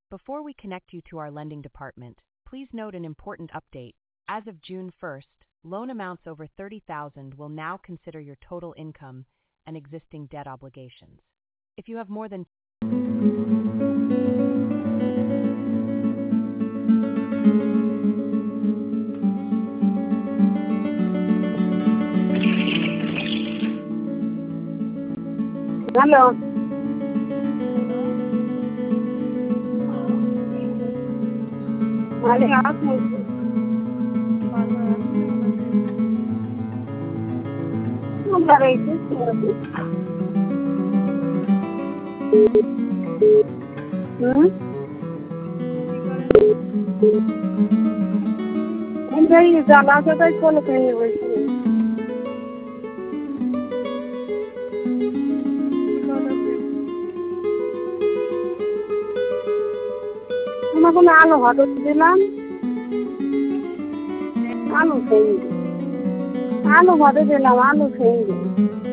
Before we connect you to our lending department, please note an important update. As of June 1st, loan amounts over $30,000 will now consider your total income and existing debt obligations. If you have more than Hello. अरे आप क्यों कर रही थी? नहीं जाना था तो कॉल कहीं वैसे আমাকে আলু ভাত দিলাম আলু খেয়ে আলু ভাত দিলাম আলু খেয়ে